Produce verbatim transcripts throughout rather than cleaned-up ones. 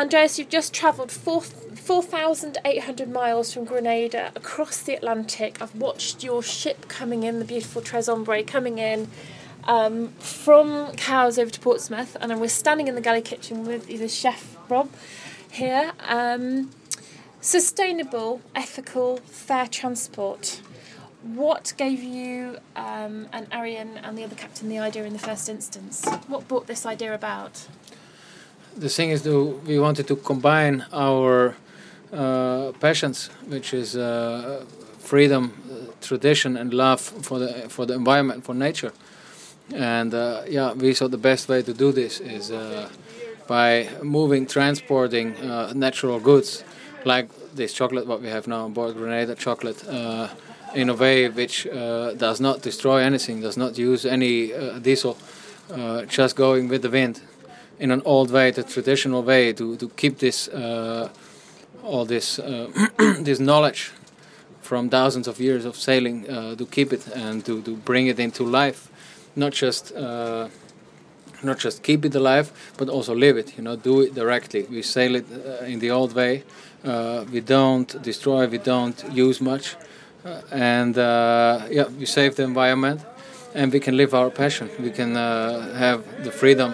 Andreas, you've just travelled four thousand eight hundred miles from Grenada across the Atlantic. I've watched your ship coming in, the beautiful Tres Ombre coming in um, from Cowes over to Portsmouth, and we're standing in the galley kitchen with the chef Rob here. Um, sustainable, ethical, fair transport. What gave you um, and Arian and the other captain the idea in the first instance? What brought this idea about? The thing is, though, we wanted to combine our uh, passions, which is uh, freedom, uh, tradition, and love for the for the environment, for nature. And uh, yeah, we thought the best way to do this is uh, by moving, transporting uh, natural goods, like this chocolate, what we have now on board, Grenada chocolate. Uh, in a way which uh, does not destroy anything, does not use any uh, diesel, uh, just going with the wind in an old way, the traditional way, to, to keep this uh, all this uh, this knowledge from thousands of years of sailing, uh, to keep it and to, to bring it into life, not just uh, not just keep it alive, but also live it, you know, do it directly. We sail it uh, in the old way, uh, we don't destroy, we don't use much. Uh, and uh, yeah, we save the environment, and we can live our passion. We can uh, have the freedom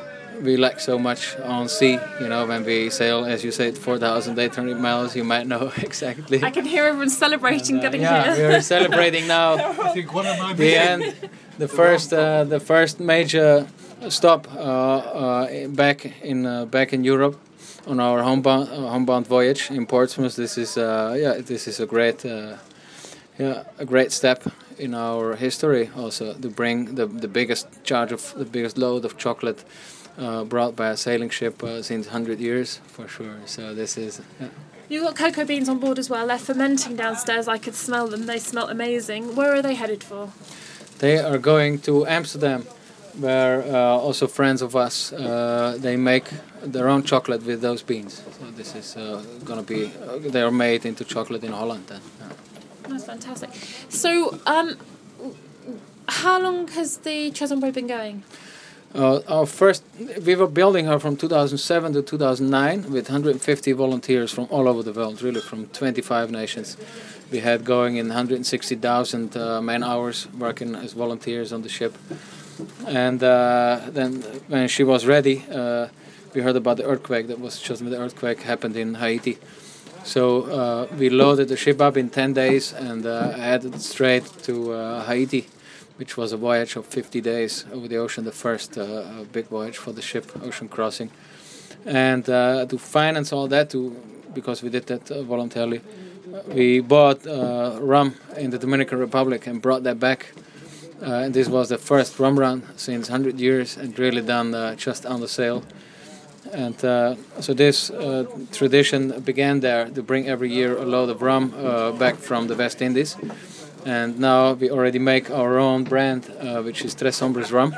we like so much on sea. You know, when we sail, as you said, four thousand eight hundred miles, you might know exactly. I can hear everyone celebrating and, uh, getting yeah, here. we are celebrating now. I think one of my the end, the first, uh, the first major stop uh, uh, back in uh, back in Europe on our homebound uh, homebound voyage in Portsmouth. This is uh, yeah, this is a great. Uh, Yeah, a great step in our history also, to bring the the biggest charge of the biggest load of chocolate uh, brought by a sailing ship uh, since one hundred years for sure. So this is. Yeah. You've got cocoa beans on board as well. They're fermenting downstairs. I could smell them. They smell amazing. Where are they headed for? They are going to Amsterdam, where uh, also friends of us uh, they make their own chocolate with those beans. So this is uh, going to be. Uh, they are made into chocolate in Holland then. Yeah. That's fantastic. So, um, how long has the Tres Ombre been going? Uh, our first, we were building her from two thousand seven to two thousand nine with one hundred fifty volunteers from all over the world, really from twenty-five nations. We had going in one hundred sixty thousand uh, man hours working as volunteers on the ship. And uh, then when she was ready, uh, we heard about the earthquake that was just when the earthquake happened in Haiti. So uh, we loaded the ship up in ten days and uh, headed straight to uh, Haiti, which was a voyage of fifty days over the ocean, the first uh, big voyage for the ship, ocean crossing. And uh, to finance all that, to because we did that uh, voluntarily, we bought uh, rum in the Dominican Republic and brought that back. Uh, and this was the first rum run since one hundred years, and really done uh, just on the sail. And uh, so this uh, tradition began there, to bring every year a load of rum uh, back from the West Indies. And now we already make our own brand, uh, which is Tres Ombres rum,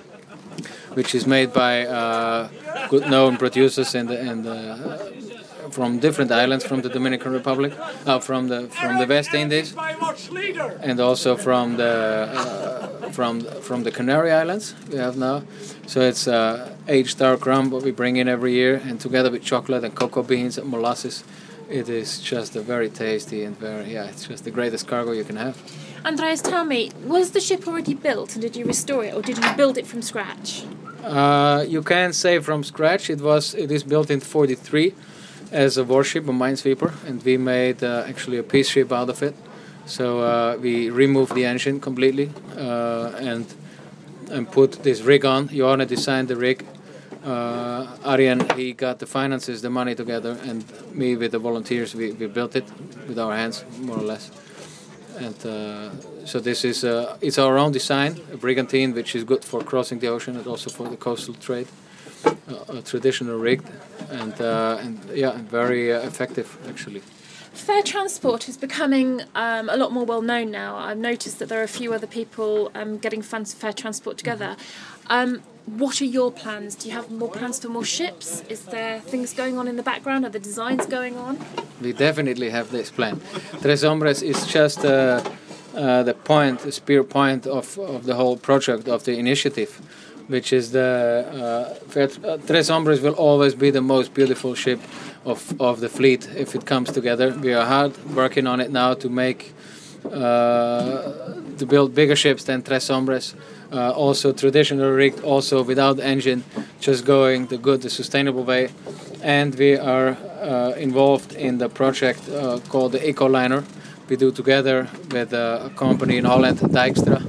which is made by uh, good known producers in the, in the, uh, from different islands from the Dominican Republic, uh, from the from the West Indies, and also from the uh, from from the Canary Islands we have now. So it's uh, aged dark rum what we bring in every year, and together with chocolate and cocoa beans and molasses, it is just a very tasty and very yeah, it's just the greatest cargo you can have. Andreas, tell me, was the ship already built and did you restore it, or did you build it from scratch? Uh, you can say from scratch. It was it is built in forty-three as a warship, a minesweeper, and we made uh, actually a peace ship out of it. So uh, we removed the engine completely uh, and and put this rig on. Johanna designed the rig. Uh, Arian, he got the finances, the money together, and me with the volunteers, we, we built it with our hands, more or less. And uh, so this is uh, it's our own design, a brigantine, which is good for crossing the ocean and also for the coastal trade. Uh, a traditional rig, and uh, and yeah, very uh, effective actually. Fair transport is becoming um, a lot more well known now. I've noticed that there are a few other people um, getting funds for fair transport together. Um, what are your plans? Do you have more plans for more ships? Is there things going on in the background? Are the designs going on? We definitely have this plan. Tres Ombres is just uh, uh, the point, the spear point of, of the whole project, of the initiative. which is the uh, Fair, uh, Tres Hombres will always be the most beautiful ship of of the fleet if it comes together. We are hard working on it now to make uh, to build bigger ships than Tres Hombres. Uh, also traditional rigged, also without engine, just going the good, the sustainable way. And we are uh, involved in the project uh, called the Ecoliner. We do together with a company in Holland, Dijkstra,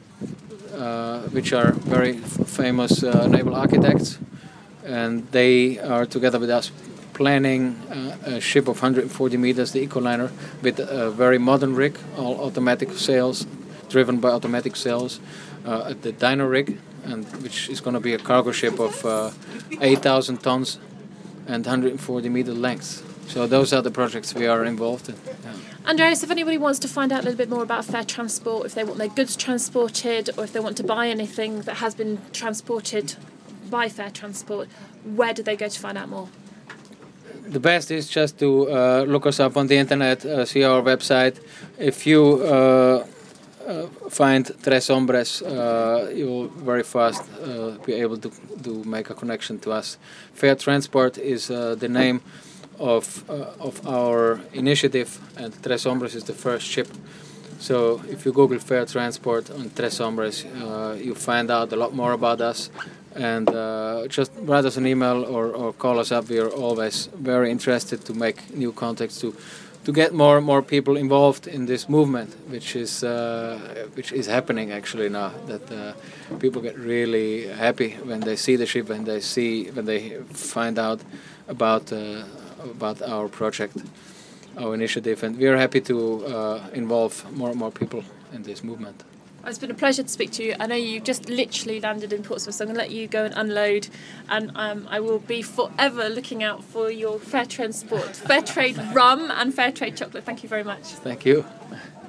uh, which are very f- famous uh, naval architects. And they are together with us planning uh, a ship of one hundred forty meters, the Ecoliner, with a very modern rig, all automatic sails, driven by automatic sails. Uh, at the Dino rig, and which is going to be a cargo ship of uh, eight thousand tons and one hundred forty meter length. So those are the projects we are involved in. Yeah. Andreas, if anybody wants to find out a little bit more about Fair Transport, if they want their goods transported, or if they want to buy anything that has been transported by Fair Transport, where do they go to find out more? The best is just to uh, look us up on the internet, uh, see our website. If you uh, Uh, find Tres Hombres, uh, you will very fast uh, be able to, to make a connection to us. Fair Transport is uh, the name of uh, of our initiative, and Tres Hombres is the first ship. So if you Google Fair Transport on Tres Hombres, uh, you find out a lot more about us. And uh, just write us an email or, or call us up. We are always very interested to make new contacts to. to get more and more people involved in this movement, which is uh, which is happening actually now. That uh, people get really happy when they see the ship, when they see when they find out about uh, about our project, our initiative, and we are happy to uh, involve more and more people in this movement. It's been a pleasure to speak to you. I know you just literally landed in Portsmouth, so I'm going to let you go and unload. And um, I will be forever looking out for your Fair Transport, Fair Trade rum and Fair Trade chocolate. Thank you very much. Thank you.